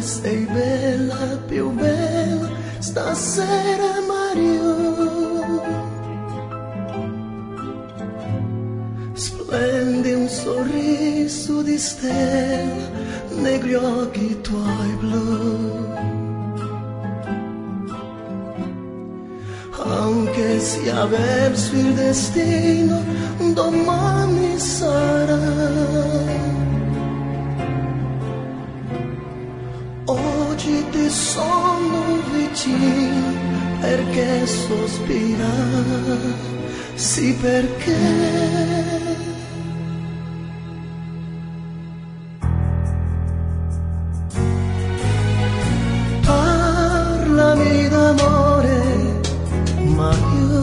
sei bella, più bella stasera Mario. Splendi un sorriso di stella negli occhi tuoi blu. Anche se avverso il destino domani sarà, oggi ti sono vicino perché sospira, sì perché parlami d'amore, Mario.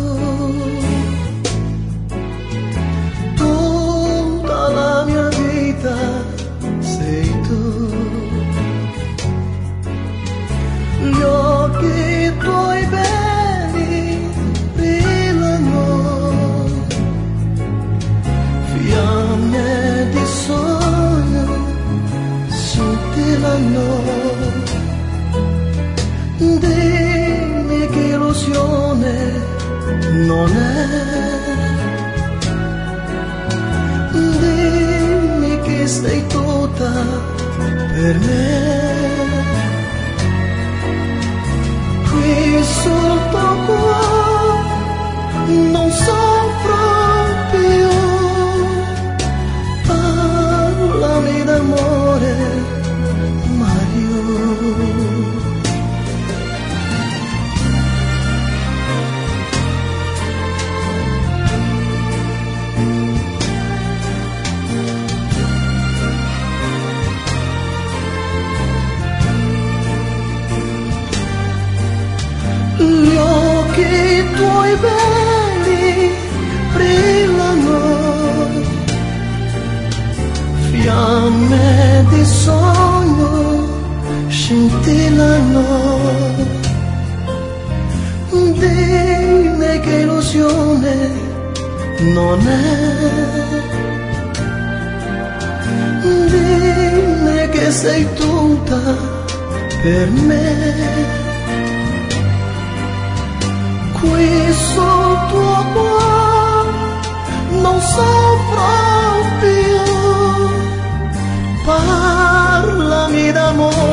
Tutta la mia vita sei tu. Gli occhi tuoi belli brillano, fiamme di sogno scintillano. Dimmi che illusione non è, dimmi che sei tutta per me. Qui sul tuo cuore non soffro più, parlami d'amore, Mario. Gli occhi tuoi belli brillano, fiamme di sogno scintillano. Dimmi che illusione non è, dimmi che sei tutta per me. Qui sul tuo cuore non soffro più, parlami d'amore.